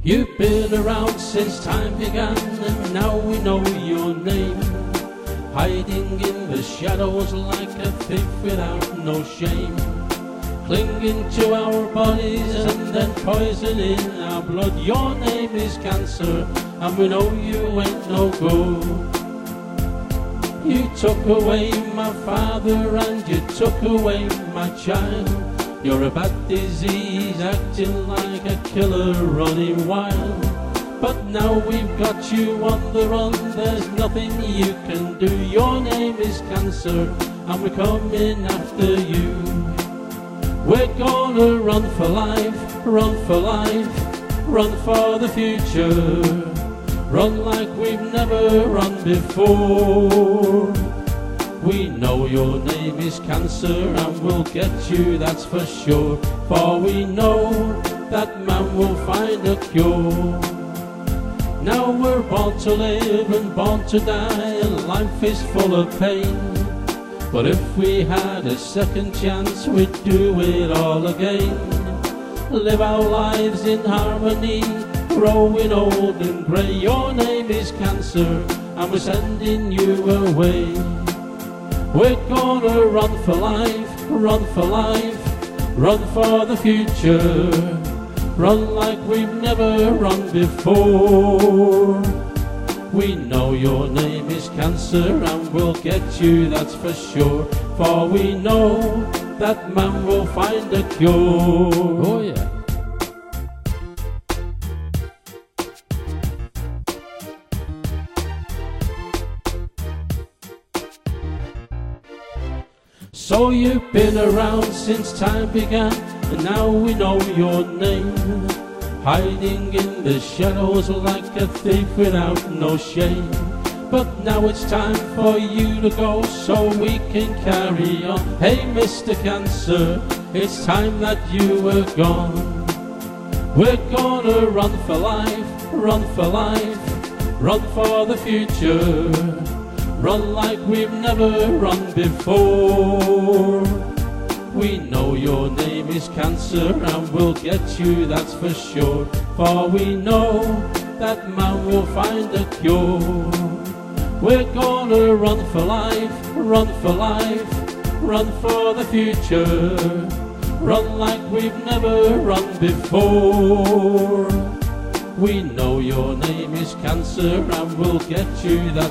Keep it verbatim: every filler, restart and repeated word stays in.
You've been around since time began, and now we know your name. Hiding in the shadows like a thief without no shame. Clinging to our bodies and then poisoning our blood. Your name is cancer, and we know you ain't no good. You took away my father and you took away my child. You're a bad disease acting like a killer running wild. But now we've got you on the run, there's nothing you can do. Your name is cancer and we're coming after you. We're gonna run for life, run for life, run for the future. Run like we've never run before. We know your name is cancer and we'll get you, that's for sure. For we know that man will find a cure. Now we're born to live and born to die, and life is full of pain. But if we had a second chance, we'd do it all again. Live our lives in harmony, growing old and grey. Your name is cancer and we're sending you away. We're gonna run for life, run for life, run for the future. Run like we've never run before. We know your name is cancer and we'll get you, that's for sure. For we know that man will find a cure. Oh yeah. So you've been around since time began, and now we know your name. Hiding in the shadows like a thief without no shame. But now it's time for you to go so we can carry on. Hey Mister Cancer, it's time that you were gone. We're gonna run for life, run for life, run for the future. Run like we've never run before. We know your name is cancer and we'll get you, that's for sure. For we know that man will find a cure. We're gonna run for life, run for life, run for the future. Run like we've never run before. We know your name is cancer and we'll get you, that's